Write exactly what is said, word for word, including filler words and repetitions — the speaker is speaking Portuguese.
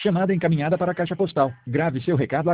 Chamada encaminhada para a caixa postal. Grave seu recado